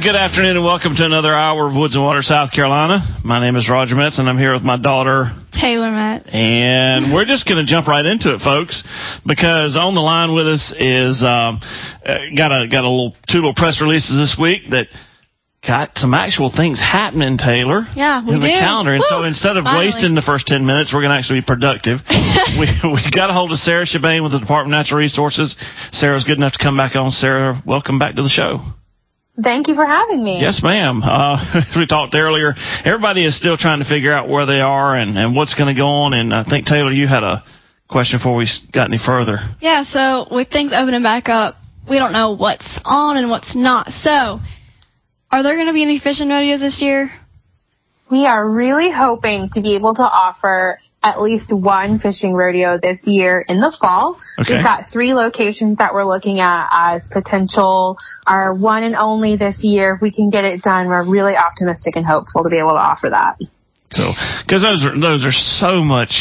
good afternoon and welcome to another hour of Woods and Water, South Carolina. My name is Roger Metz and I'm here with my daughter, Taylor Metz. And we're just going to jump right into it, folks, because on the line with us is got two little press releases this week that got some actual things happening, Taylor. Yeah, we in the do. calendar. And so instead of wasting the first 10 minutes, we're going to actually be productive. we got a hold of Sarah Chabane with the Department of Natural Resources. Sarah's good enough to come back on. Sarah, welcome back to the show. Thank you for having me. Yes, ma'am. As we talked earlier, everybody is still trying to figure out where they are and what's going to go on. And I think, Taylor, you had a question before we got any further. Yeah, so with things opening back up, we don't know what's on and what's not. So are there going to be any fishing rodeos this year? We are really hoping to be able to offer at least one fishing rodeo this year in the fall. Okay. We've got 3 locations that we're looking at as potential, our one and only this year. If we can get it done, we're really optimistic and hopeful to be able to offer that. Cool. Because those are so much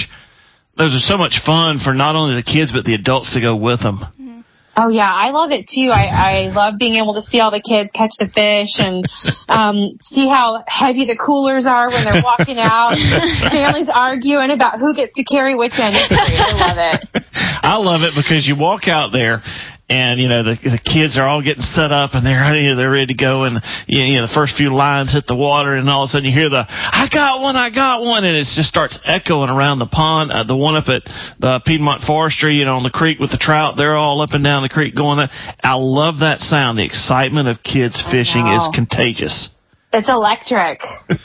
fun for not only the kids but the adults to go with them. Oh, yeah, I love it, too. I love being able to see all the kids catch the fish and see how heavy the coolers are when they're walking out. Families arguing about who gets to carry which end. It's great. I love it. I love it because you walk out there and, you know, the kids are all getting set up and they're ready to go. And, you know, the first few lines hit the water and all of a sudden you hear I got one. And it just starts echoing around the pond. The one up at the Piedmont Forestry, you know, on the creek with the trout, they're all up and down the creek going. I love that sound. The excitement of kids fishing is contagious. It's electric.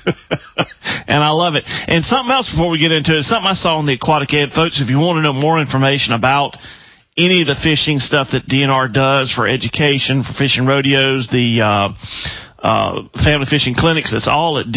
And I love it. And something else before we get into it, something I saw on the Aquatic Ed, folks, if you want to know more information about any of the fishing stuff that DNR does for education, for fishing rodeos, the family fishing clinics, it's all at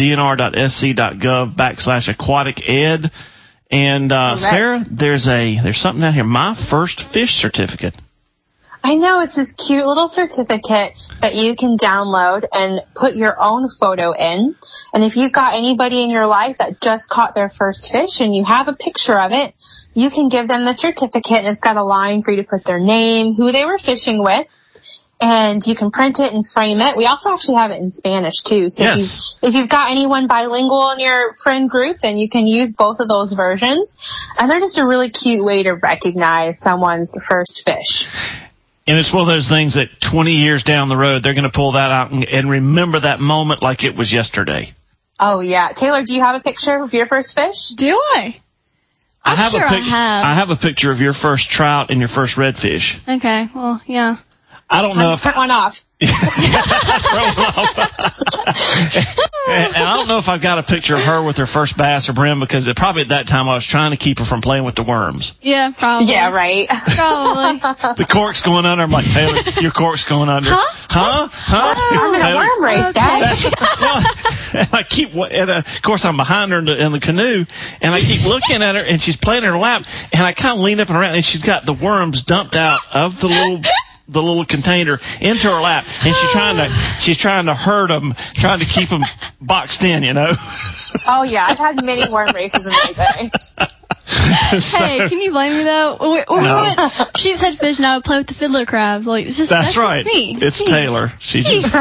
dnr.sc.gov/aquatic-ed. And Sarah, there's something down here, My First Fish certificate. I know, it's this cute little certificate that you can download and put your own photo in. And if you've got anybody in your life that just caught their first fish and you have a picture of it, you can give them the certificate, and it's got a line for you to put their name, who they were fishing with, and you can print it and frame it. We also actually have it in Spanish, too. So yes. if you've got anyone bilingual in your friend group, then you can use both of those versions. And they're just a really cute way to recognize someone's first fish. And it's one of those things that 20 years down the road, they're going to pull that out and remember that moment like it was yesterday. Oh, yeah. Taylor, do you have a picture of your first fish? Do I? I have a picture of your first trout and your first redfish. Okay, well, yeah. I don't know if print one off. And I don't know if I've got a picture of her with her first bass or brim because probably at that time I was trying to keep her from playing with the worms. Yeah, probably. Yeah, right. Probably. The cork's going under. I'm like, Taylor, your cork's going under. Huh? I'm in a worm race, Dad. And I keep, of course, I'm behind her in the canoe, and I keep looking at her, and she's playing in her lap, and I kind of lean up and around, and she's got the worms dumped out of the little container into her lap, and she's trying to herd them, trying to keep them boxed in, you know. Oh yeah, I've had many worm races in my day. Hey, can you blame me though? No. She's had fish and I would play with the fiddler crabs. Like that's right. Just me. It's Taylor. She's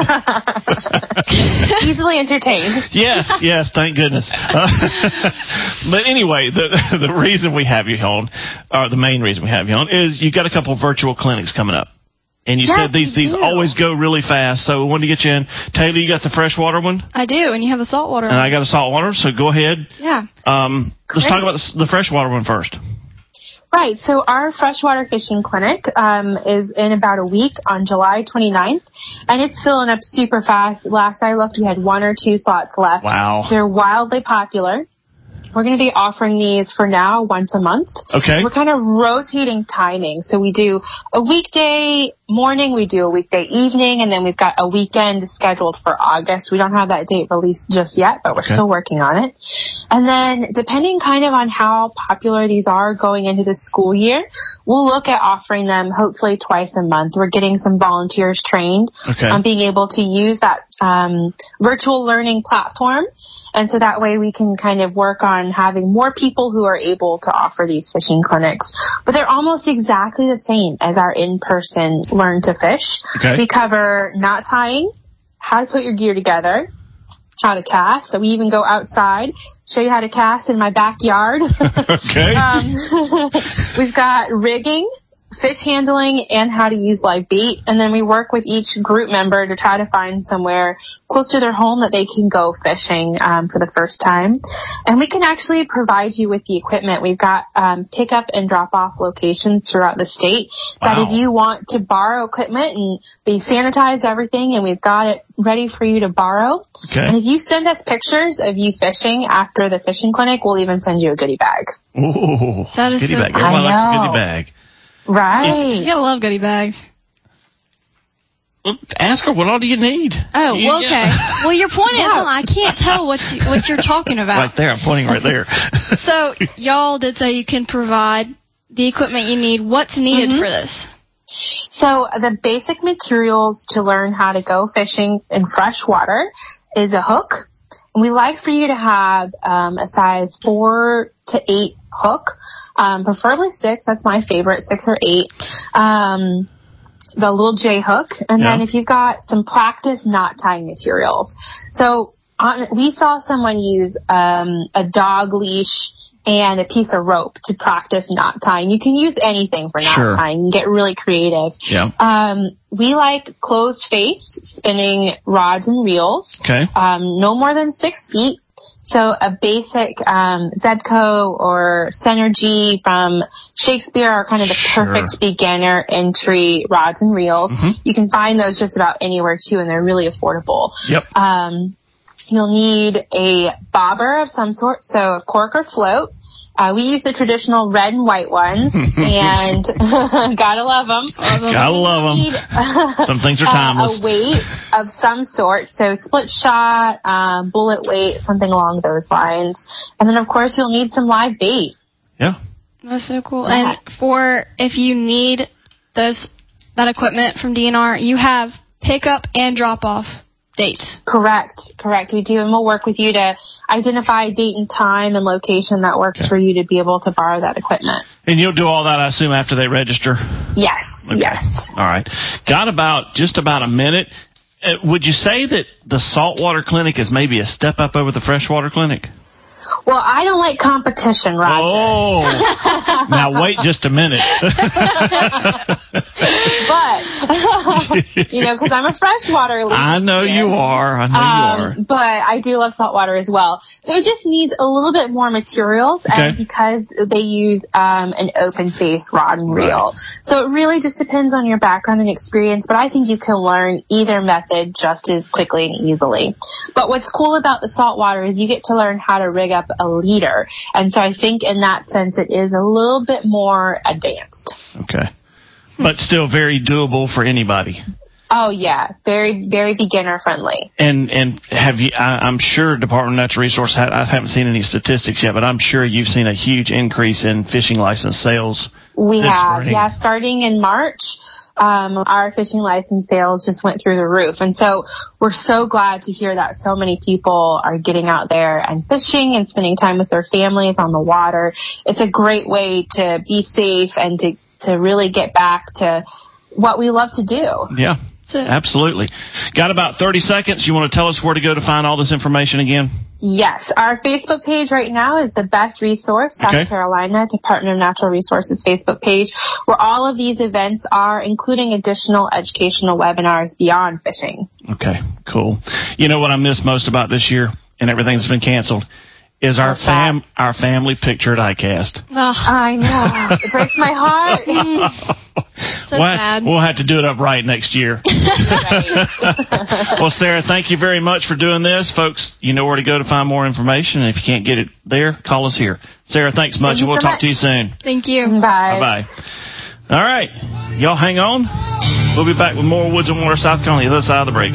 easily entertained. Yes, thank goodness. But anyway, the reason we have you on, or the main reason we have you on, is you got a couple of virtual clinics coming up. And you said these always go really fast, so we wanted to get you in. Taylor, you got the freshwater one? I do, and you have the saltwater one. And I got a saltwater, so go ahead. Yeah. Let's talk about the freshwater one first. Right, so our freshwater fishing clinic is in about a week on July 29th, and it's filling up super fast. Last I looked, we had 1 or 2 slots left. Wow. They're wildly popular. We're going to be offering these for now once a month. Okay. We're kind of rotating timing. So we do a weekday morning, we do a weekday evening, and then we've got a weekend scheduled for August. We don't have that date released just yet, but we're still working on it. And then depending kind of on how popular these are going into the school year, we'll look at offering them hopefully twice a month. We're getting some volunteers trained on being able to use that virtual learning platform. And so that way we can kind of work on having more people who are able to offer these fishing clinics. But they're almost exactly the same as our in-person Learn to Fish. Okay. We cover knot tying, how to put your gear together, how to cast. So we even go outside, show you how to cast in my backyard. Okay. We've got rigging, fish handling, and how to use live bait. And then we work with each group member to try to find somewhere close to their home that they can go fishing for the first time. And we can actually provide you with the equipment. We've got pickup and drop-off locations throughout the state. That if you want to borrow equipment, and we sanitize everything, and we've got it ready for you to borrow. Okay. And if you send us pictures of you fishing after the fishing clinic, we'll even send you a goodie bag. Ooh, that is goodie so bag. cool. Everyone likes a goodie bag. Right. You gotta love goodie bags. Well, ask her, what all do you need? Oh, well, okay. Well, you're pointing at something. I can't tell what you're talking about. Right there. I'm pointing right there. So, y'all did say you can provide the equipment you need. What's needed for this? So, the basic materials to learn how to go fishing in fresh water is a hook. And we like for you to have a size 4 to 8 hook, preferably 6. That's my favorite, 6 or 8. The little J hook. And then if you've got some practice knot tying materials. So we saw someone use a dog leash and a piece of rope to practice knot tying. You can use anything for knot tying. You can get really creative. Yeah. We like closed face spinning rods and reels. Okay. No more than 6 feet. So a basic Zebco or Synergy from Shakespeare are kind of the perfect beginner entry rods and reels. You can find those just about anywhere too, and they're really affordable. Yep. You'll need a bobber of some sort, so a cork or float. We use the traditional red and white ones, and gotta love them. Gotta love them. Some things are timeless. A weight of some sort, so split shot, bullet weight, something along those lines. And then, of course, you'll need some live bait. Yeah. That's so cool. And if you need that equipment from DNR, you have pickup and drop-off dates. Correct. We do, and we'll work with you to identify a date and time and location that works for you to be able to borrow that equipment. And you'll do all that, I assume, after they register? Yes. Okay. Yes. All right. Got just about a minute. Would you say that the saltwater clinic is maybe a step up over the freshwater clinic? Well, I don't like competition, Roger. Oh, now wait just a minute. But, because I'm a freshwater lead. I know you are. But I do love saltwater as well. So it just needs a little bit more materials, and because they use an open face rod and reel. So it really just depends on your background and experience, but I think you can learn either method just as quickly and easily. But what's cool about the saltwater is you get to learn how to rig up a leader. And so I think in that sense it is a little bit more advanced. Okay. But still very doable for anybody. Oh, yeah. Very, very beginner friendly. And have you, I'm sure Department of Natural Resources, I haven't seen any statistics yet, but I'm sure you've seen a huge increase in fishing license sales. We have. Spring. Yeah, starting in March. Our fishing license sales just went through the roof. And so we're so glad to hear that so many people are getting out there and fishing and spending time with their families on the water. It's a great way to be safe and to really get back to what we love to do. Yeah, absolutely. Got about 30 seconds. You want to tell us where to go to find all this information again? Yes. Our Facebook page right now is the Best Resource, South Carolina Department of Natural Resources Facebook page, where all of these events are, including additional educational webinars beyond fishing. Okay, cool. You know what I miss most about this year and everything that's been canceled? Is our family picture at ICAST. Oh. I know. It breaks my heart. So sad. We'll have to do it up right next year. Well, Sarah, thank you very much for doing this. Folks, you know where to go to find more information. And if you can't get it there, call us here. Sarah, thanks much, and we'll talk to you soon. Thank you. Bye. Bye-bye. All right. Y'all hang on. We'll be back with more Woods and Water South Carolina on the other side of the break.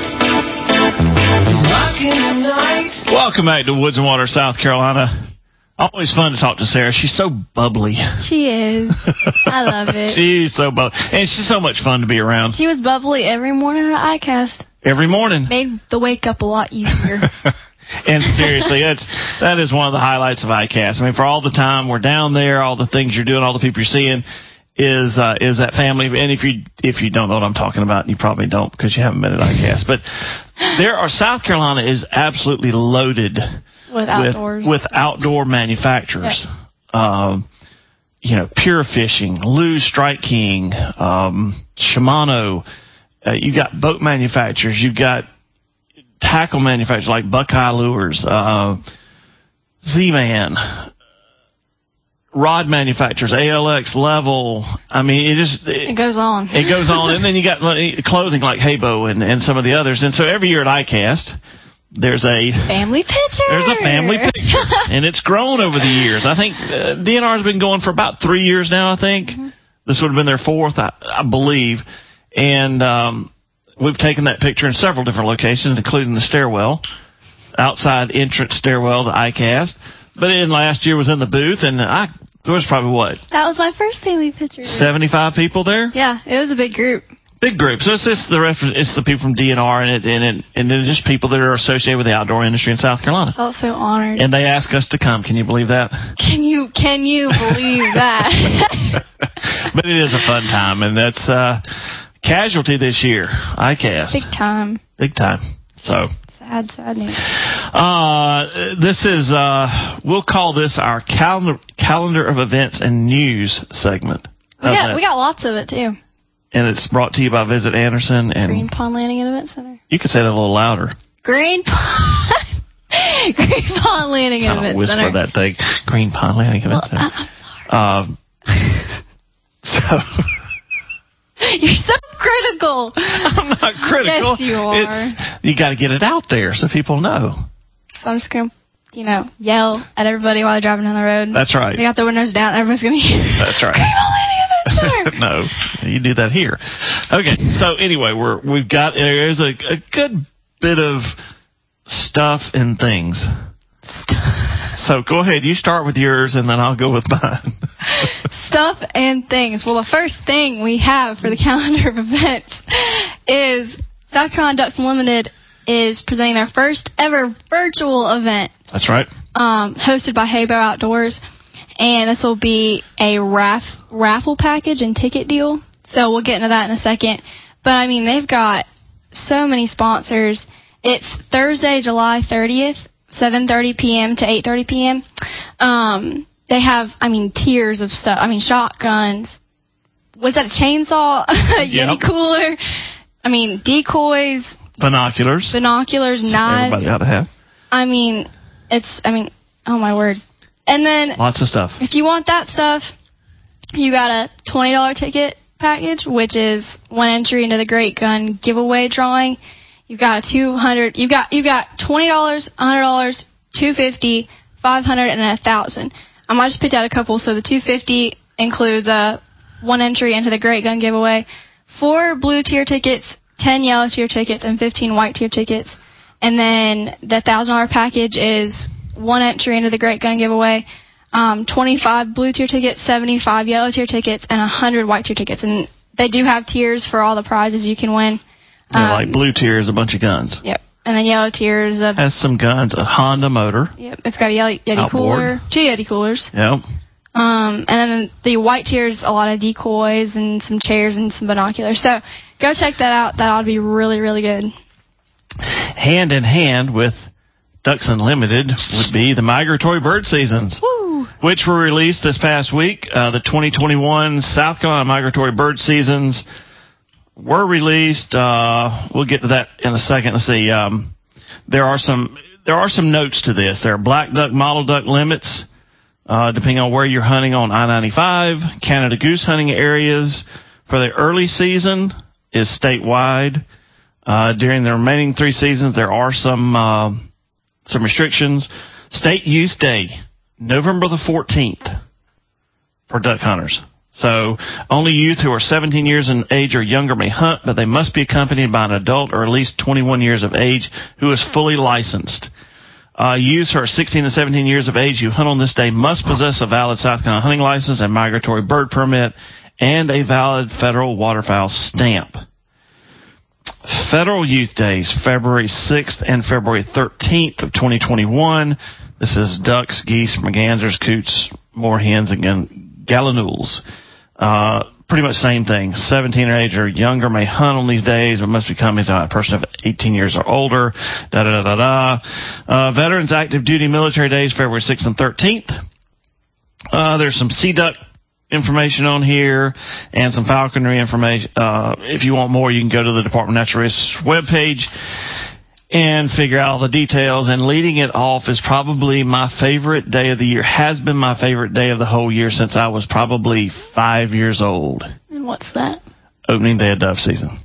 Welcome back to Woods and Water, South Carolina. Always fun to talk to Sarah. She's so bubbly. She is. I love it. She's so bubbly. And she's so much fun to be around. She was bubbly every morning at ICAST. Every morning. Made the wake up a lot easier. And seriously, that is one of the highlights of ICAST. I mean, for all the time we're down there, all the things you're doing, all the people you're seeing, is that family. And if you don't know what I'm talking about, you probably don't because you haven't been at ICAST. But South Carolina is absolutely loaded with outdoor manufacturers. Yep. Pure Fishing, Lou Strike King, Shimano. You got boat manufacturers. You've got tackle manufacturers like Buckeye Lures, Z-Man, rod manufacturers, ALX, Level. I mean, it goes on. It goes on. And then you got clothing like Habo and some of the others. And so every year at ICAST, there's a family picture. There's a family picture. And it's grown over the years. I think DNR has been going for about 3 years now, I think. Mm-hmm. This would have been their fourth, I believe. And we've taken that picture in several different locations, including the stairwell, outside entrance stairwell to ICAST. But last year was in the booth, and there was probably what? That was my first family picture. 75 people there? Yeah, it was a big group. Big group. So it's the people from DNR and then just people that are associated with the outdoor industry in South Carolina. I felt so honored. And they asked us to come. Can you believe that? Can you believe that? But it is a fun time, and that's casualty this year. ICAST. Big time. So sad news. This is we'll call this our calendar of events and news segment. We got lots of it too. And it's brought to you by Visit Anderson and Green Pond Landing and Event Center. You could say that a little louder. Green Pond Landing and Event whisper Center. That thing. Green Pond Landing and Event Center. I'm sorry. You're so critical. I'm not critical. Yes, you are. You got to get it out there so people know. So I'm just going to, yell at everybody while they're driving down the road. That's right. They got the windows down. Everybody's going to hear. That's right. Green Pond Landing and Event Center. No, you do that here. Okay, so anyway, there's a good bit of stuff and things. So go ahead, you start with yours, and then I'll go with mine. Stuff and things. Well, the first thing we have for the calendar of events is South Carolina Ducks Unlimited is presenting their first ever virtual event. That's right. Hosted by Habo Outdoors. And this will be a raffle package and ticket deal. So we'll get into that in a second. But, I mean, they've got so many sponsors. It's Thursday, July 30th, 7:30 p.m. to 8:30 p.m. They have, tiers of stuff. Shotguns. Was that a chainsaw? Yeti cooler. Decoys. Binoculars, knives. Everybody ought to have. Oh, my word. And then lots of stuff. If you want that stuff, you got a $20 ticket package, which is one entry into the Great Gun giveaway drawing. You've got $200. You've got $20, $100, $250, $500, and $1,000. I might just pick out a couple. So the $250 includes one entry into the Great Gun giveaway, 4 blue tier tickets, 10 yellow tier tickets, and 15 white tier tickets. And then the $1,000 package is one entry into the Great Gun giveaway, 25 blue tier tickets, 75 yellow tier tickets, and 100 white tier tickets. And they do have tiers for all the prizes you can win. Like blue tier is a bunch of guns. Yep. And then yellow tier is has some guns, a Honda motor. Yep. It's got a Yeti cooler, 2 Yeti coolers. Yep. And then the white tier is a lot of decoys and some chairs and some binoculars. So go check that out. That ought to be really, really good. Hand in hand with Ducks Unlimited would be the migratory bird seasons, which were released this past week. The 2021 South Carolina migratory bird seasons were released. We'll get to that in a second. Let's see. There are some notes to this. There are black duck, mottled duck limits, depending on where you're hunting on I-95. Canada goose hunting areas for the early season is statewide. During the remaining 3 seasons, there are some restrictions. State Youth Day, November the 14th for duck hunters. So only youth who are 17 years in age or younger may hunt, but they must be accompanied by an adult or at least 21 years of age who is fully licensed. Youths who are 16 to 17 years of age who hunt on this day must possess a valid South Carolina hunting license and migratory bird permit and a valid federal waterfowl stamp. Federal Youth Days, February 6th and February 13th of 2021. This is ducks, geese, mergansers, coots, moorhens, and gallinules. Pretty much same thing. 17 or age or younger may hunt on these days, but must become a person of 18 years or older. Veterans Active Duty Military Days, February 6th and 13th. There's some sea duck information on here and some falconry information. If you want more, you can go to the Department of Natural Resources webpage and figure out all the details. And leading it off is probably my favorite day of the year, has been my favorite day of the whole year since I was probably 5 years old. And what's that? Opening day of dove season.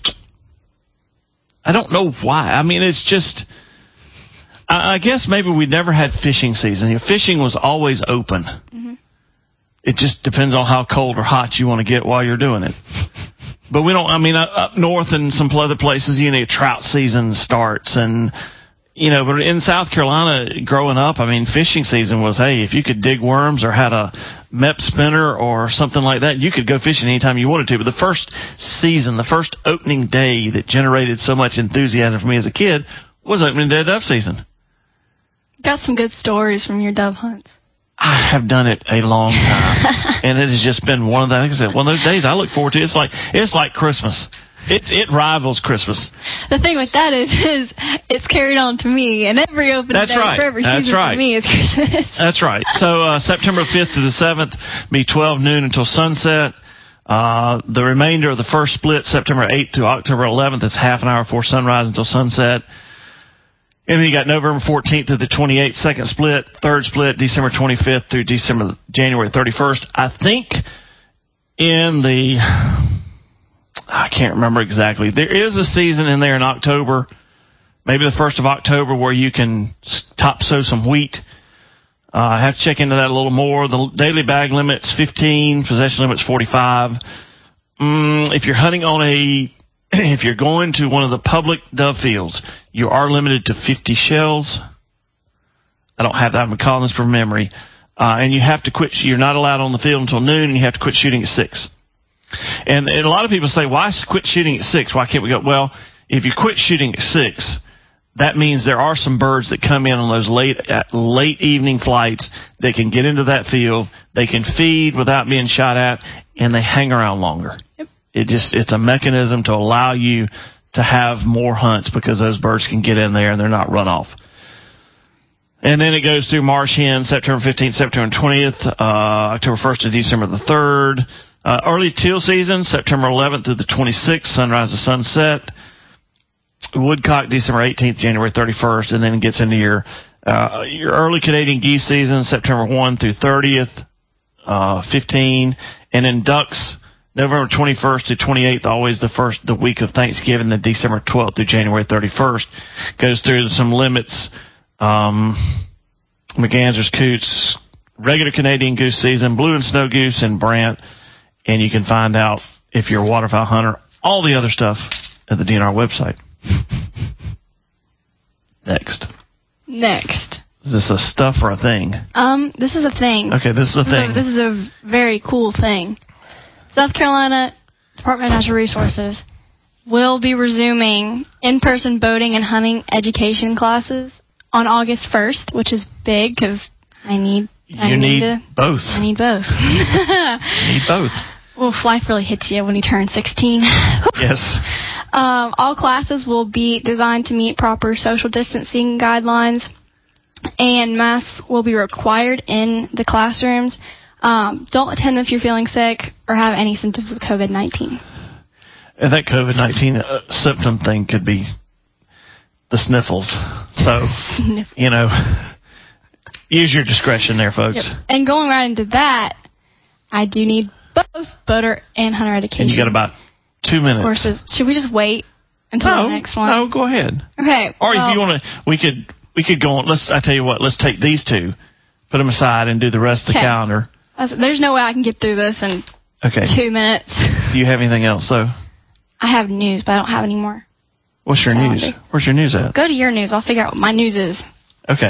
I don't know why. I mean, it's just, I guess maybe we never had fishing season. Fishing was always open. Mm-hmm. It just depends on how cold or hot you want to get while you're doing it. But we don't, I mean, up north and some other places, trout season starts. And, but in South Carolina, growing up, I mean, fishing season was, hey, if you could dig worms or had a MEP spinner or something like that, you could go fishing anytime you wanted to. But the first season, the first opening day that generated so much enthusiasm for me as a kid was opening day of dove season. Got some good stories from your dove hunts. I have done it a long time, and it has just been one of the, like I said, one of those days I look forward to. It's like Christmas. It rivals Christmas. The thing with that is it's carried on to me, and every open day for every season for me is Christmas. That's right. So September 5th to the 7th, be 12 noon until sunset. The remainder of the first split, September 8th to October 11th, is half an hour before sunrise until sunset. And then you got November 14th through the 28th, second split, third split, December 25th through January 31st. I think I can't remember exactly. There is a season in there in October, maybe the 1st of October, where you can top sow some wheat. I have to check into that a little more. The daily bag limit's 15, possession limit's 45. If you're hunting if you're going to one of the public dove fields, you are limited to 50 shells. I don't have that. I'm calling this from memory. And you have to quit. You're not allowed on the field until noon, and you have to quit shooting at 6. And a lot of people say, why quit shooting at 6? Why can't we go? Well, if you quit shooting at 6, that means there are some birds that come in on those late evening flights that can get into that field. They can feed without being shot at, and they hang around longer. Yep. It's a mechanism to allow you to have more hunts because those birds can get in there and they're not run off. And then it goes through marsh hens, September 15th, September 20th, October 1st to December the 3rd. Early teal season, September 11th to the 26th, sunrise to sunset. Woodcock, December 18th, January 31st, and then it gets into your early Canadian geese season, September 1 through 30th, 15, and then ducks, November 21st to 28th, always the week of Thanksgiving, then December 12th through January 31st. Goes through some limits, mergansers, coots, regular Canadian goose season, blue and snow goose, and brant, and you can find out if you're a waterfowl hunter, all the other stuff at the DNR website. Next. Is this a stuff or a thing? This is a thing. Okay, this is a thing. This is a very cool thing. South Carolina Department of Natural Resources will be resuming in-person boating and hunting education classes on August 1st, which is big because I need both. I need both. You need both. Well, life really hits you when you turn 16. Yes. All classes will be designed to meet proper social distancing guidelines, and masks will be required in the classrooms. Don't attend if you're feeling sick or have any symptoms of COVID-19. And that COVID-19 symptom thing could be the sniffles. So, use your discretion there, folks. Yep. And going right into that, I do need both boater and hunter education. And you got about 2 minutes. Courses. Should we just wait until the next one? No, go ahead. Okay. Or if you want to, we could go on. I tell you what, let's take these two, put them aside, and do the rest of the calendar. There's no way I can get through this in 2 minutes. Do you have anything else, though? I have news, but I don't have any more. What's your news? Where's your news at? Go to your news. I'll figure out what my news is. Okay.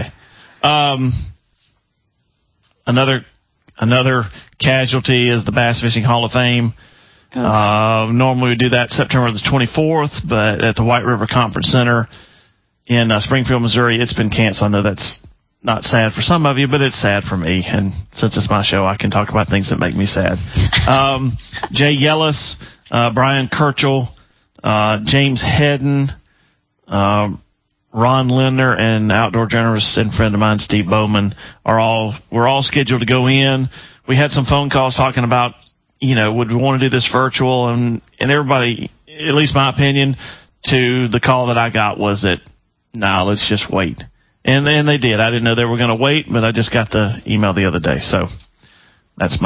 Another casualty is the Bass Fishing Hall of Fame. Normally we do that September the 24th, but at the White River Conference Center in Springfield, Missouri, it's been canceled. I know that's not sad for some of you, but it's sad for me. And since it's my show, I can talk about things that make me sad. Jay Yellis, Brian Kirchel, James Hedden, Ron Lindner, and outdoor journalist and friend of mine, Steve Bowman, we're all scheduled to go in. We had some phone calls talking about, would we want to do this virtual? And everybody, at least my opinion, to the call that I got was that, no, let's just wait. And they did. I didn't know they were going to wait, but I just got the email the other day. So that's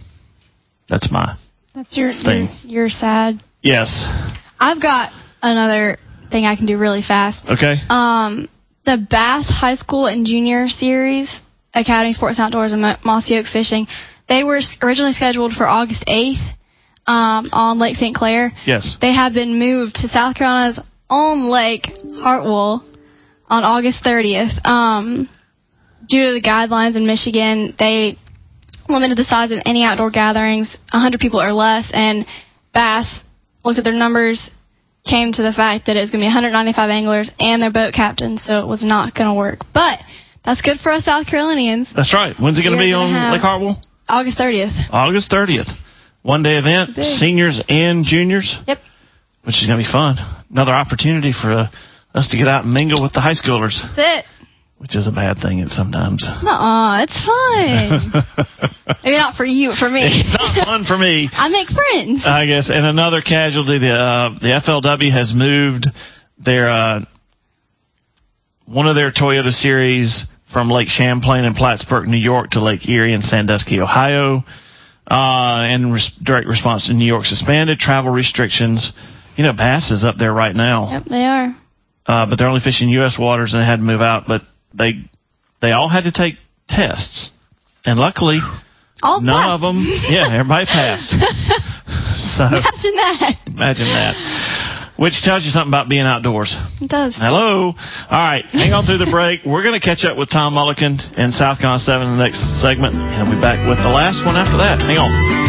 your thing. You're sad. Yes. I've got another thing I can do really fast. Okay. The Bass High School and Junior Series, Academy Sports Outdoors and Mossy Oak Fishing, they were originally scheduled for August 8th on Lake St. Clair. Yes. They have been moved to South Carolina's own Lake Hartwell on August 30th. Due to the guidelines in Michigan, they limited the size of any outdoor gatherings, 100 people or less, and Bass looked at their numbers, came to the fact that it was going to be 195 anglers and their boat captain, so it was not going to work. But that's good for us South Carolinians. That's right. When's it going to be on Lake Hartwell? August 30th. August 30th. One-day event, seniors and juniors. Yep. Which is going to be fun. Another opportunity for us to get out and mingle with the high schoolers. That's it. Which is a bad thing sometimes. Nuh-uh, it's fun. Maybe not for you, for me. It's not fun for me. I make friends. I guess. And another casualty, the FLW has moved their one of their Toyota Series from Lake Champlain and Plattsburgh, New York, to Lake Erie and Sandusky, Ohio. And direct response to New York suspended travel restrictions. Bass is up there right now. Yep, they are. But they're only fishing U.S. waters and they had to move out. But they all had to take tests. And luckily, none of them, everybody passed. So Imagine that. Which tells you something about being outdoors. It does. Hello. All right, hang on through the break. We're going to catch up with Tom Mulliken in South Carolina 7 in the next segment. And we'll be back with the last one after that. Hang on.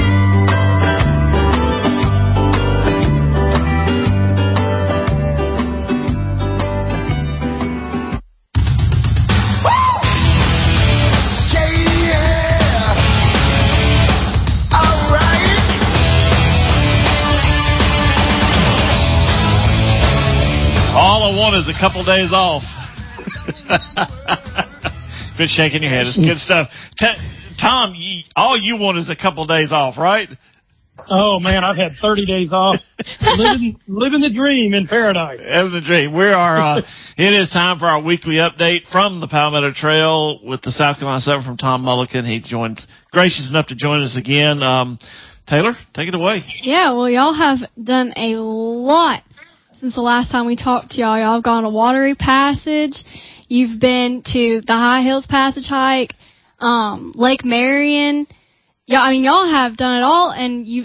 Is a couple days off. Good shaking your head. It's good stuff. Tom, all you want is a couple days off, right? Oh, man, I've had 30 days off. living the dream in paradise. Living the dream. We are. It is time for our weekly update from the Palmetto Trail with the South Carolina 7 from Tom Mulliken. He gracious enough to join us again. Taylor, take it away. Yeah, well, y'all have done a lot since the last time we talked to y'all. Y'all have gone to Watery Passage. You've been to the High Hills Passage hike, Lake Marion. Y'all have done it all, and you've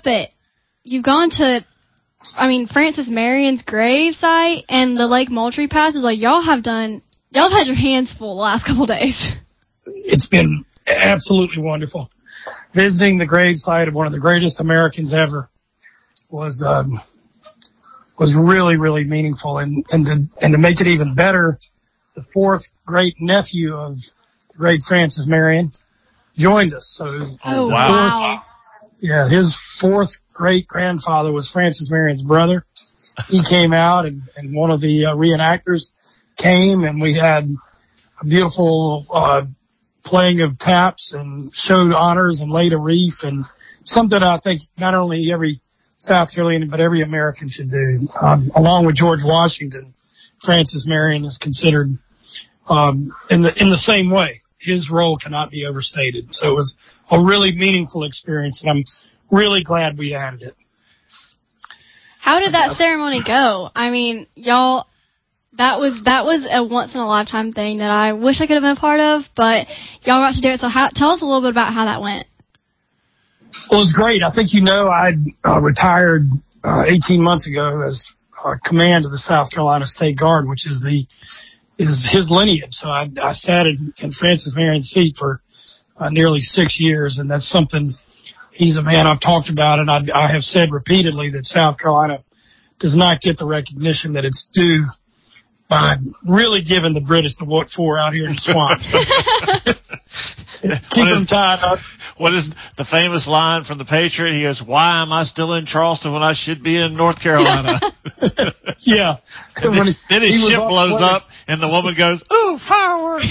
gone to, Francis Marion's grave site and the Lake Moultrie Passage. Y'all have had your hands full the last couple days. It's been absolutely wonderful. Visiting the grave site of one of the greatest Americans ever was really, really meaningful. And to make it even better, the fourth great nephew of the great Francis Marion joined us. So, wow. His fourth great grandfather was Francis Marion's brother. He came out and one of the reenactors came, and we had a beautiful playing of taps and showed honors and laid a wreath, and something I think not only every South Carolinian, but every American should do. Along with George Washington, Francis Marion is considered in the same way. His role cannot be overstated. So it was a really meaningful experience, and I'm really glad we added it. How did that ceremony go? Y'all, that was a once-in-a-lifetime thing that I wish I could have been a part of, but y'all got to do it. So tell us a little bit about how that went. Well, it was great. I think I'd retired 18 months ago as command of the South Carolina State Guard, which is the is his lineage. So I sat in Francis Marion's seat for nearly 6 years, and that's something he's a man I've talked about, and I have said repeatedly that South Carolina does not get the recognition that it's due by really giving the British the what for out here in the swamp. Keep them tied up. What is the famous line from the Patriot? He goes, "Why am I still in Charleston when I should be in North Carolina?" Yeah. Then his ship blows up, and the woman goes, "Ooh, fireworks!"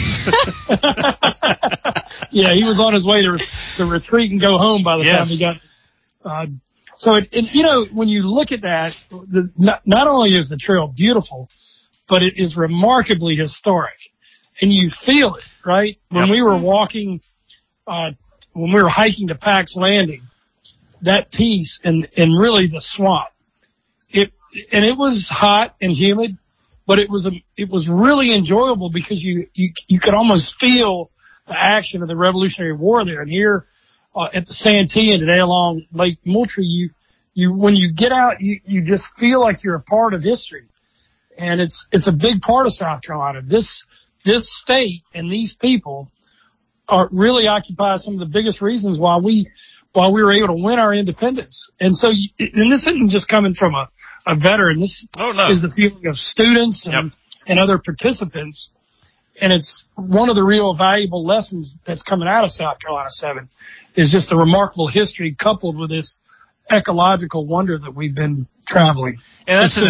Yeah, he was on his way to retreat and go home by the time he got. So when you look at that, not only is the trail beautiful, but it is remarkably historic, and you feel it, right? When we were walking, when we were hiking to Pax Landing, that piece and really the swamp, it was hot and humid, but it was really enjoyable because you could almost feel the action of the Revolutionary War there. And here at the Santee and today along Lake Moultrie, you when you get out, you just feel like you're a part of history. And it's a big part of South Carolina. This state and these people really occupy some of the biggest reasons why we were able to win our independence. And so, and this isn't just coming from a veteran. This is the feeling of students and other participants. And it's one of the real valuable lessons that's coming out of South Carolina 7 is just the remarkable history coupled with this ecological wonder that we've been traveling. And that's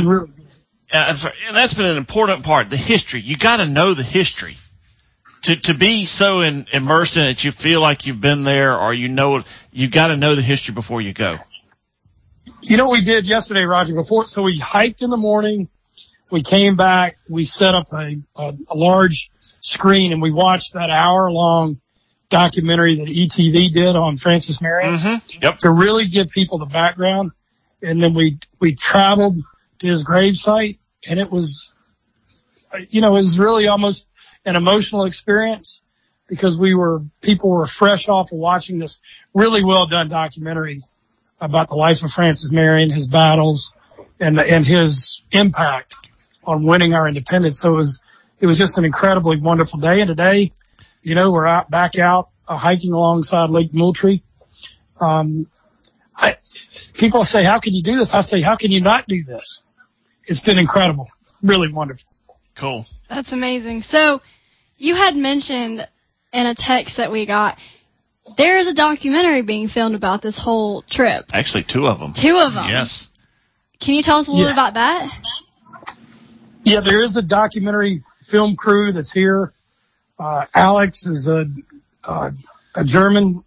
and that's been an important part, the history. You got to know the history to be so immersed in it. You feel like you've been there, or you got to know the history before you go. You know what we did yesterday, Roger? So we hiked in the morning. We came back. We set up a large screen, and we watched that hour-long documentary that ETV did on Francis Marion to really give people the background. And then we traveled to his gravesite, and it was really almost an emotional experience because people were fresh off of watching this really well done documentary about the life of Francis Marion, his battles, and his impact on winning our independence. So it was just an incredibly wonderful day. And today, we're back out hiking alongside Lake Moultrie. People say, "How can you do this?" I say, "How can you not do this?" It's been incredible. Really wonderful. Cool. That's amazing. So you had mentioned in a text that we got, there is a documentary being filmed about this whole trip. Actually, 2 of them. 2 of them. Yes. Can you tell us a little bit about that? Yeah, there is a documentary film crew that's here. Alex is a German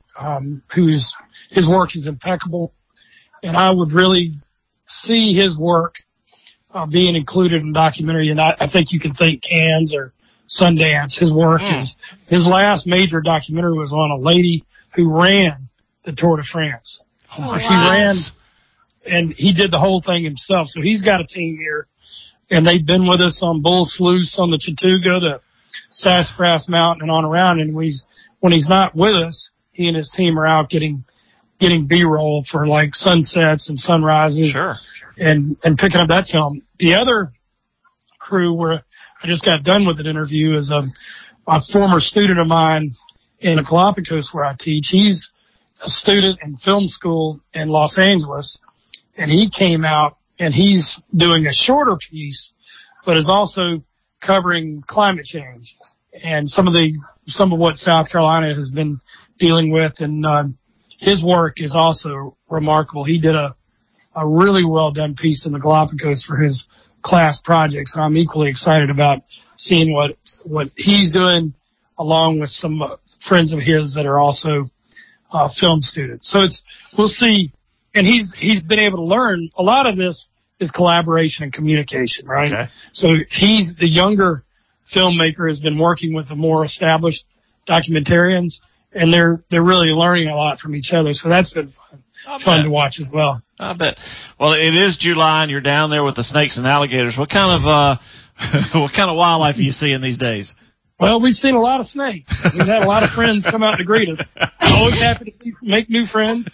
his work is impeccable, and I would really see his work being included in the documentary. And I think you can thank Cannes or Sundance. His work his last major documentary was on a lady who ran the Tour de France. So she ran, and he did the whole thing himself. So he's got a team here, and they've been with us on Bull Sluice, on the Chattooga, the Sassafras Mountain, and on around. And when he's not with us, he and his team are out getting B-roll for like sunsets and sunrises. Sure. And picking up that film. The other crew where I just got done with an interview is a former student of mine in Galapagos where I teach. He's a student in film school in Los Angeles, and he came out and he's doing a shorter piece, but is also covering climate change and some of what South Carolina has been dealing with. And his work is also remarkable. He did a really well done piece in the Galapagos for his class project. So I'm equally excited about seeing what he's doing along with some friends of his that are also film students. So we'll see. And he's been able to learn a lot of this is collaboration and communication, right? Okay. So he's the younger filmmaker has been working with the more established documentarians, and they're really learning a lot from each other. So that's been fun to watch as well. I bet. Well, it is July, and you're down there with the snakes and alligators. What kind of wildlife are you seeing these days? Well, we've seen a lot of snakes. We've had a lot of friends come out to greet us. Always happy to make new friends.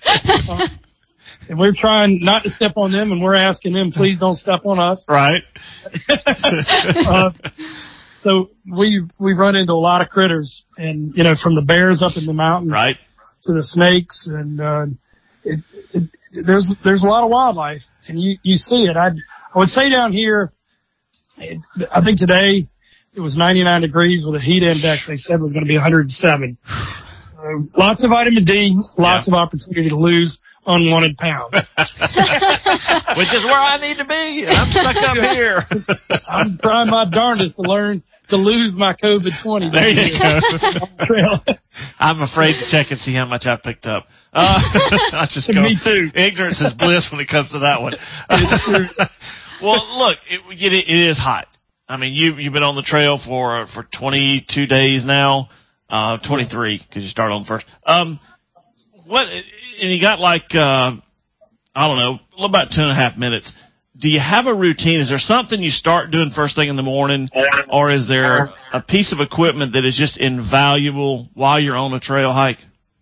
And we're trying not to step on them, and we're asking them, please don't step on us. Right. So we run into a lot of critters, and from the bears up in the mountains, right, to the snakes, and there's a lot of wildlife, and you see it. I would say down here, I think today it was 99 degrees with a heat index they said was going to be 107. Lots of vitamin D, lots of opportunity to lose unwanted pounds. Which is where I need to be. I'm stuck up here. I'm trying my darndest to learn to lose my COVID-20. There you go. I'm afraid to check and see how much I picked up. I just go, me too. Ignorance is bliss when it comes to that one. Well, look, it is hot. I mean, you've been on the trail for 22 days now, 23 because you started on the first. What? And you got like I don't know, about 2.5 minutes. Do you have a routine? Is there something you start doing first thing in the morning, or is there a piece of equipment that is just invaluable while you're on a trail hike?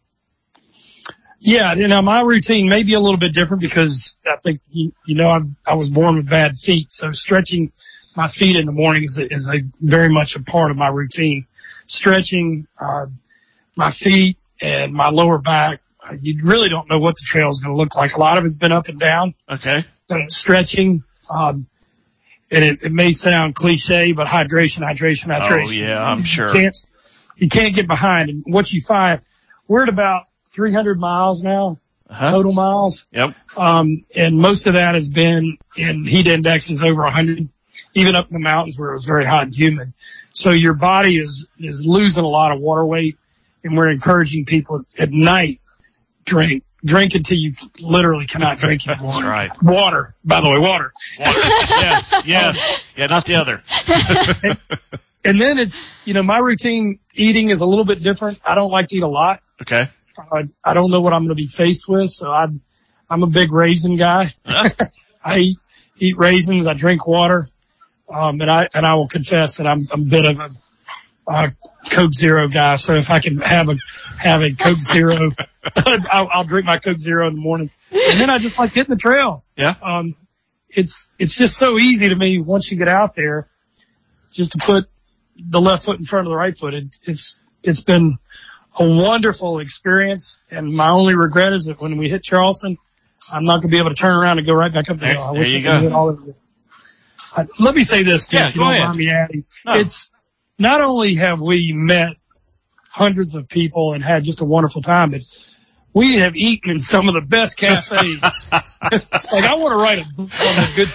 Yeah, my routine may be a little bit different because I think I was born with bad feet, so stretching my feet in the morning is very much a part of my routine. Stretching my feet and my lower back. You really don't know what the trail is going to look like. A lot of it's been up and down. Okay. Stretching, and it may sound cliche, but hydration. Oh yeah, I'm sure. You can't get behind. And what you find, we're at about 300 miles now, total miles. Yep. And most of that has been in heat indexes over 100, even up in the mountains where it was very hot and humid. So your body is losing a lot of water weight, and we're encouraging people at night, drink until you literally cannot drink anymore. That's right. Water, by the way, water. Yes. Yeah, not the other. And then it's, my routine eating is a little bit different. I don't like to eat a lot. Okay. I don't know what I'm going to be faced with, so I'm a big raisin guy. I eat raisins. I drink water. And I will confess that I'm a bit of a Coke Zero guy. So if I can have a Coke Zero, I'll drink my Coke Zero in the morning. And then I just like hitting the trail. Yeah. It's just so easy to me once you get out there, just to put the left foot in front of the right foot. It's been a wonderful experience, and my only regret is that when we hit Charleston, I'm not going to be able to turn around and go right back up the hill. There you go. Let me say this, Tim, if you don't ahead. mind me adding. No. It's not only have we met hundreds of people and had just a wonderful time, but we have eaten in some of the best cafes. Like, I want to write a book on the good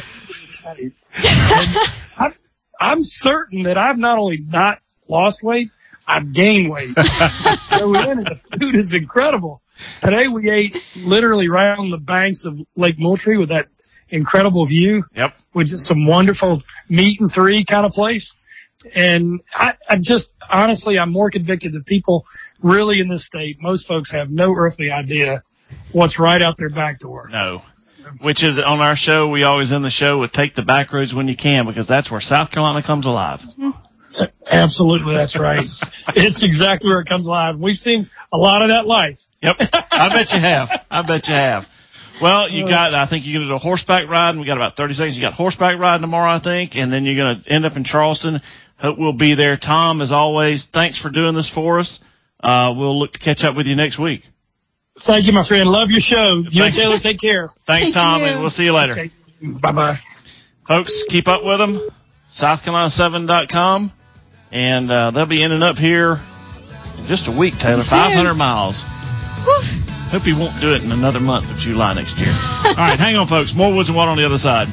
cafes. I'm certain that I've not only not lost weight, I've gained weight. So the food is incredible. Today we ate literally right on the banks of Lake Moultrie with that incredible view. Yep. With just some wonderful meat and three kind of place. And I just, honestly, I'm more convicted that people really in this state, most folks have no earthly idea what's right out their back door. No. Which is on our show, we always end the show with take the back roads when you can, because that's where South Carolina comes alive. Absolutely, that's right. It's exactly where it comes alive. We've seen a lot of that life. Yep. I bet you have. Well, I think you're going to do a horseback ride, and we got about 30 seconds. You got horseback riding tomorrow, I think, and then you're going to end up in Charleston. Hope we'll be there. Tom, as always, thanks for doing this for us. We'll look to catch up with you next week. Thank you, my friend. Love your show. You and Taylor, take care. Thanks, Tom, and we'll see you later. Okay. Bye-bye. Folks, keep up with them. SouthCarolina7.com. And they'll be ending up here in just a week, Taylor. 500 miles. Hope he won't do it in another month of July next year. All right, hang on, folks. More Woods and Water on the other side.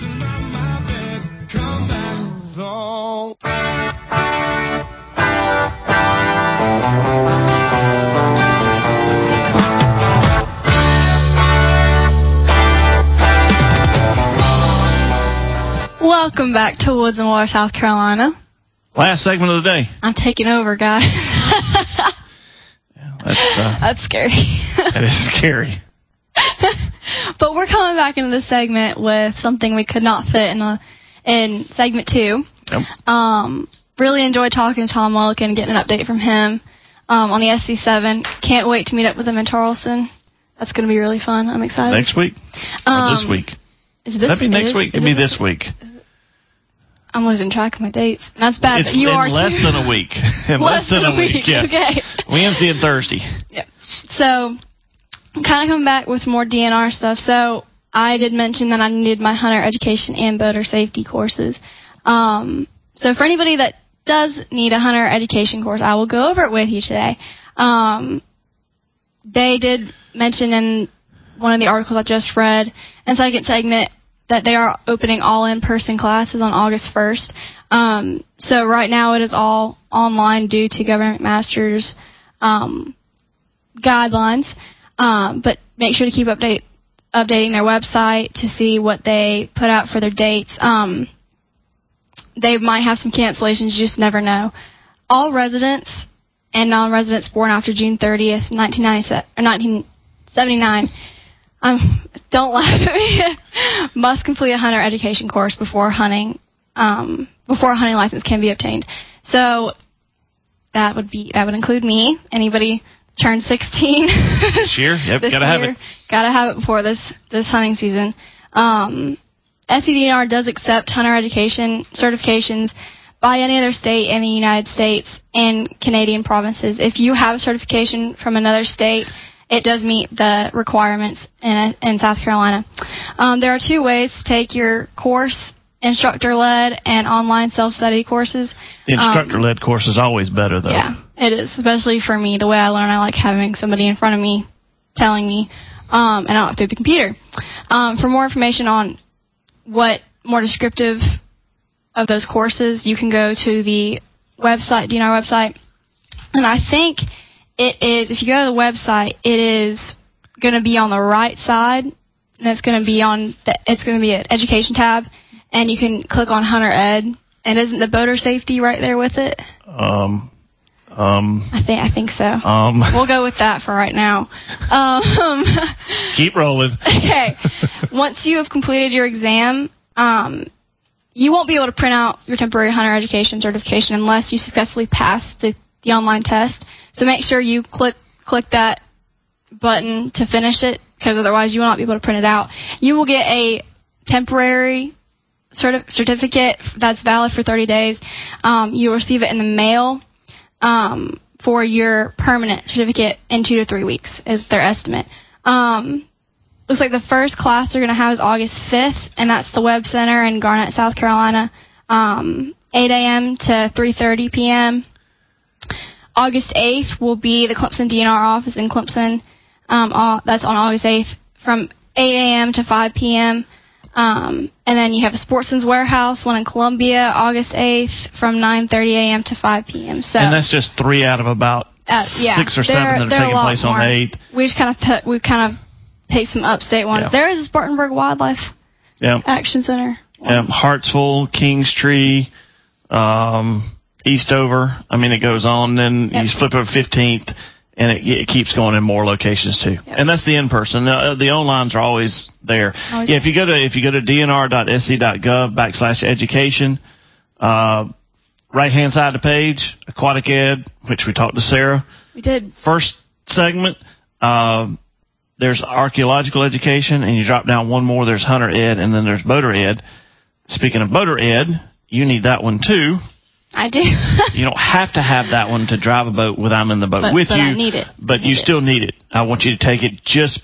Welcome back to Woods and Water, South Carolina. Last segment of the day. I'm taking over, guys. That's scary. That is scary. But we're coming back into this segment with something we could not fit in segment 2. Yep. Really enjoyed talking to Tom Mulliken, getting an update from him on the SC7. Can't wait to meet up with him in Charleston. That's going to be really fun. I'm excited. Next week? Or this week? Is this That'd be next week. It'd be this week. I'm losing track of my dates. That's bad. It's you in are less than a week. In less than a week, yes. Okay. Wednesday and Thursday. Yep. So, kind of coming back with more DNR stuff. So, I did mention that I needed my hunter education and boater safety courses. So, for anybody that does need a hunter education course, I will go over it with you today. They did mention in one of the articles I just read, in second segment, that they are opening all in-person classes on August 1st. So right now it is all online due to Government Master's guidelines. But make sure to keep updating their website to see what they put out for their dates. They might have some cancellations, you just never know. All residents and non-residents born after June 30th, 1979, don't laugh at me, must complete a hunter education course before a hunting license can be obtained. So that would include me. Anybody turned 16 this year? Yep, gotta have it. Gotta have it before this hunting season. SCDNR does accept hunter education certifications by any other state in the United States and Canadian provinces. If you have a certification from another state, it does meet the requirements in South Carolina. There are two ways to take your course, instructor-led and online self-study courses. The instructor-led course is always better, though. Yeah, it is, especially for me. The way I learn, I like having somebody in front of me telling me, and not through the computer. For more information on what more descriptive of those courses, you can go to the website, DNR website. And I think it is, if you go to the website, it is going to be on the right side, and it's going to be an education tab, and you can click on Hunter Ed. And isn't the boater safety right there with it? I think so. We'll go with that for right now. Keep rolling. Okay. Once you have completed your exam, you won't be able to print out your temporary hunter education certification unless you successfully pass the online test. So make sure you click that button to finish it, because otherwise you will not be able to print it out. You will get a temporary certificate that's valid for 30 days. You will receive it in the mail for your permanent certificate in 2 to 3 weeks is their estimate. Looks like the first class they're going to have is August 5th, and that's the Webb Center in Garnett, South Carolina, 8 a.m. to 3:30 p.m. August 8th will be the Clemson DNR office in Clemson. That's on August 8th from 8 a.m. to 5 p.m. And then you have a Sportsman's Warehouse, one in Columbia, August 8th from 9:30 a.m. to 5 p.m. So, and that's just 3 out of about 6 or 7 that are taking place on the 8th. We've kind of picked some upstate ones. Yeah. There is a Spartanburg Wildlife Action Center. Hartsville, Kingstree, Eastover. I mean, it goes on. Then you flip over 15th, and it keeps going in more locations too. Yep. And that's the in-person. The onlines are always there. If you go to dnr.sc.gov/education, right-hand side of the page, Aquatic Ed, which we talked to Sarah. We did. First segment, there's archaeological education, and you drop down one more, there's Hunter Ed, and then there's Boater Ed. Speaking of Boater Ed, you need that one too. I do. You don't have to have that one to drive a boat when I'm in the boat with you. I need it. But you still need it. I want you to take it just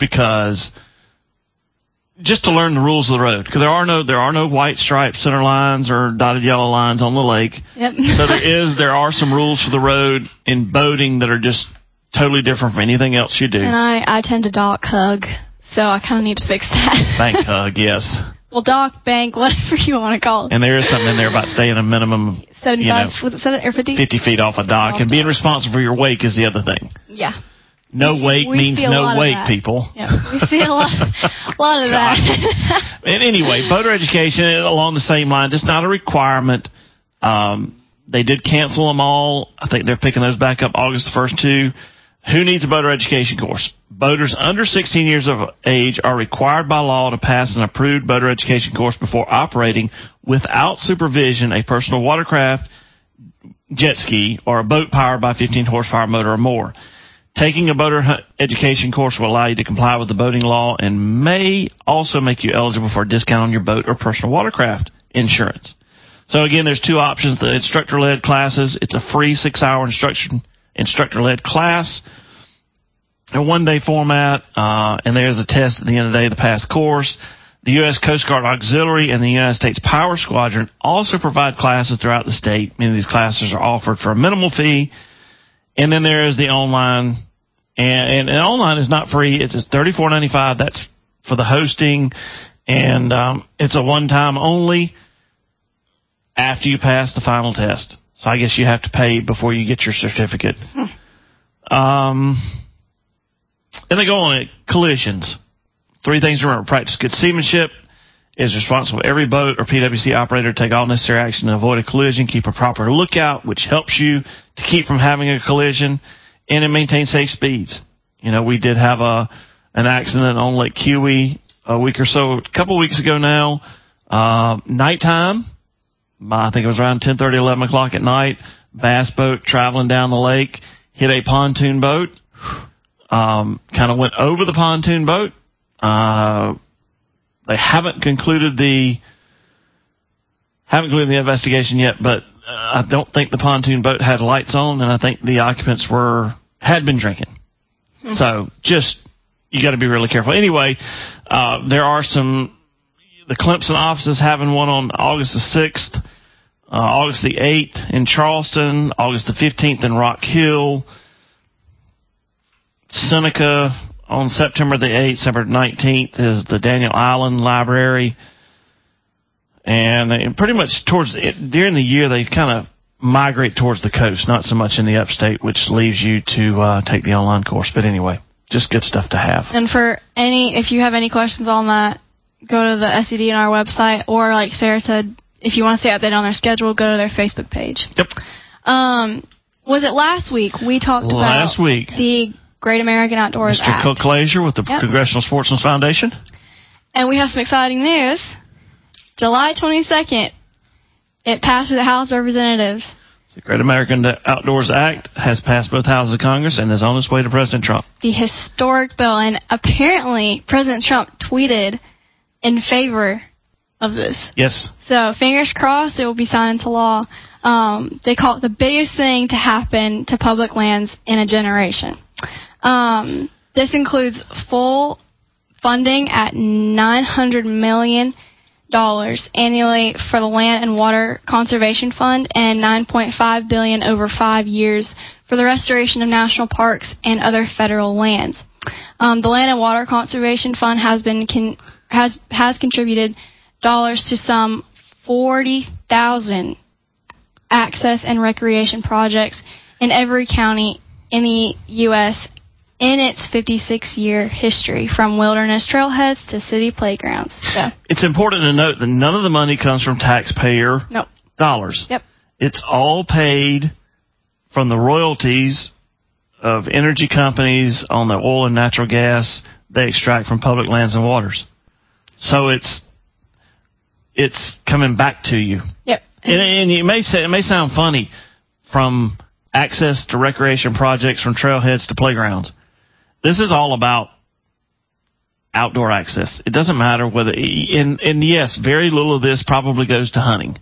to learn the rules of the road. Because there are no white striped center lines or dotted yellow lines on the lake. Yep. So there are some rules for the road in boating that are just totally different from anything else you do. And I tend to dock hug, so I kind of need to fix that. Bank hug, yes. Well, dock, bank, whatever you want to call it. And there is something in there about staying a minimum 75 or 50? 50 feet off a dock. And being responsible for your wake is the other thing. Yeah. No wake means no wake, people. Yeah, we see a lot of that. And anyway, boater education along the same line, just not a requirement. They did cancel them all. I think they're picking those back up August 1st too. Who needs a boater education course? Boaters under 16 years of age are required by law to pass an approved boater education course before operating without supervision a personal watercraft, jet ski, or a boat powered by 15 horsepower motor or more. Taking a boater education course will allow you to comply with the boating law and may also make you eligible for a discount on your boat or personal watercraft insurance. So, again, there's two options. The instructor-led classes, it's a free 6-hour instructor-led class, a one-day format, and there's a test at the end of the day to pass the course. The U.S. Coast Guard Auxiliary and the United States Power Squadron also provide classes throughout the state. Many of these classes are offered for a minimal fee. And then there is the online. And online is not free. It's just $34.95. That's for the hosting. And it's a one-time only after you pass the final test. So I guess you have to pay before you get your certificate. And they go on collisions. 3 things to remember. Practice good seamanship. Is responsible for every boat or PWC operator to take all necessary action to avoid a collision. Keep a proper lookout, which helps you to keep from having a collision. And it maintains safe speeds. You know, we did have an accident on Lake Huey a couple weeks ago now. Nighttime. I think it was around 10:30, 11 o'clock at night. Bass boat traveling down the lake. Hit a pontoon boat. Kind of went over the pontoon boat. They haven't concluded the investigation yet, but I don't think the pontoon boat had lights on, and I think the occupants had been drinking. So you got to be really careful. Anyway, there are the Clemson offices having one on August the 6th, August the 8th in Charleston, August the 15th in Rock Hill, Seneca. On September the 8th, September 19th is the Daniel Island Library. And pretty much during the year, they kind of migrate towards the coast, not so much in the upstate, which leaves you to take the online course. But anyway, just good stuff to have. And if you have any questions on that, go to the SED on our website, or like Sarah said, if you want to stay updated on their schedule, go to their Facebook page. Yep. Was it last week we talked about the Great American Outdoors Mr. Act? Cook Glazier with the Congressional Sportsman's Foundation. And we have some exciting news. July 22nd, it passed through the House of Representatives. The Great American Outdoors Act has passed both houses of Congress and is on its way to President Trump. The historic bill. And apparently, President Trump tweeted in favor of this. Yes. So, fingers crossed, it will be signed into law. They call it the biggest thing to happen to public lands in a generation. This includes full funding at $900 million annually for the Land and Water Conservation Fund and $9.5 billion over 5 years for the restoration of national parks and other federal lands. The Land and Water Conservation Fund has contributed dollars to some 40,000 access and recreation projects in every county in the U.S. in its 56-year history, from wilderness trailheads to city playgrounds. So. It's important to note that none of the money comes from taxpayer dollars. Yep. It's all paid from the royalties of energy companies on the oil and natural gas they extract from public lands and waters. So it's coming back to you. Yep. And it may sound funny, from access to recreation projects, from trailheads to playgrounds. This is all about outdoor access. It doesn't matter whether, and yes, very little of this probably goes to hunting.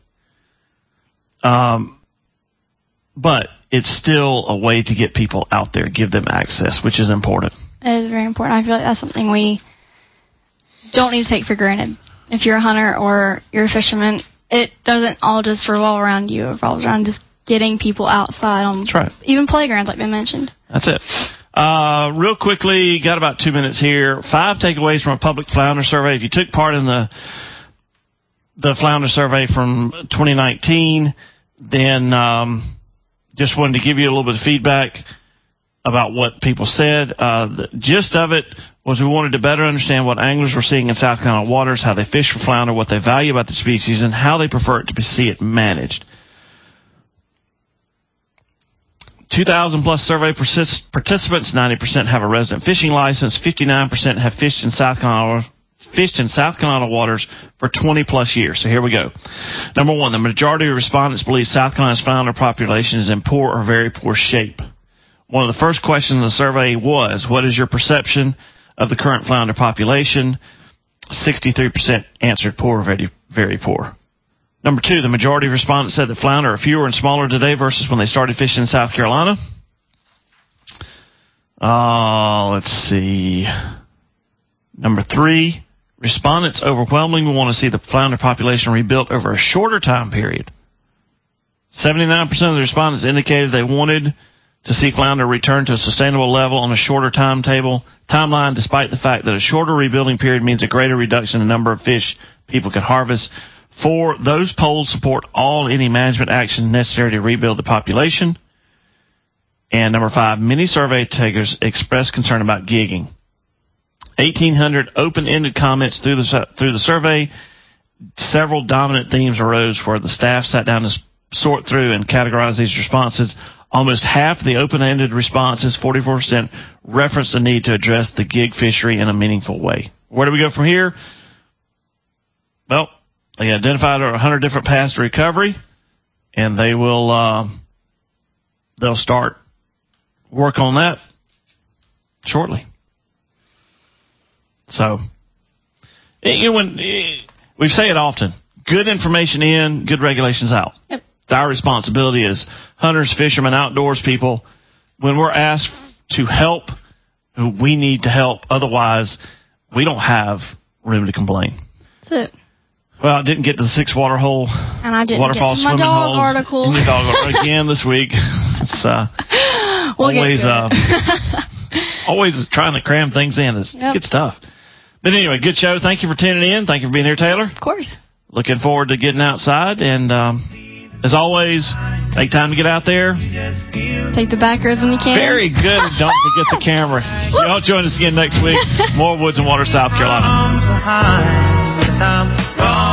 But it's still a way to get people out there, give them access, which is important. It is very important. I feel like that's something we don't need to take for granted. If you're a hunter or you're a fisherman, it doesn't all just revolve around you. It revolves around just getting people outside on even playgrounds, like they mentioned. That's it. Real quickly, got about 2 minutes here. 5 takeaways from a public flounder survey. If you took part in the flounder survey from 2019, then just wanted to give you a little bit of feedback about what people said. The gist of it was we wanted to better understand what anglers were seeing in South Carolina waters, how they fish for flounder, what they value about the species, and how they prefer it to see it managed. 2,000 plus survey participants, 90% have a resident fishing license, 59% have fished in South Carolina waters for 20 plus years. So here we go. Number 1, the majority of respondents believe South Carolina's flounder population is in poor or very poor shape. One of the first questions in the survey was, what is your perception of the current flounder population? 63% answered poor or very, very poor. Number 2, the majority of respondents said that flounder are fewer and smaller today versus when they started fishing in South Carolina. Let's see. Number 3, respondents overwhelmingly want to see the flounder population rebuilt over a shorter time period. 79% of the respondents indicated they wanted to see flounder return to a sustainable level on a shorter timeline, despite the fact that a shorter rebuilding period means a greater reduction in the number of fish people can harvest. 4, those polls support all any management actions necessary to rebuild the population. And number 5, many survey takers expressed concern about gigging. 1,800 open-ended comments through the survey. Several dominant themes arose where the staff sat down to sort through and categorize these responses. Almost half of the open-ended responses, 44%, referenced the need to address the gig fishery in a meaningful way. Where do we go from here? Well, they identified 100 different paths to recovery, and they will they'll start work on that shortly. So, we say it often: good information in, good regulations out. Yep. It's our responsibility as hunters, fishermen, outdoors people. When we're asked to help, we need to help. Otherwise, we don't have room to complain. That's it. Well, I didn't get to the 6 water hole. And I didn't waterfall get to my swimming dog holes article. And your dog article again this week. It's we'll always get to it. always trying to cram things in. It's good stuff. But anyway, good show. Thank you for tuning in. Thank you for being here, Taylor. Of course. Looking forward to getting outside. And as always, take time to get out there. Take the back roads when you can. Very good. Don't forget the camera. Y'all join us again next week. More Woods and Water, South Carolina.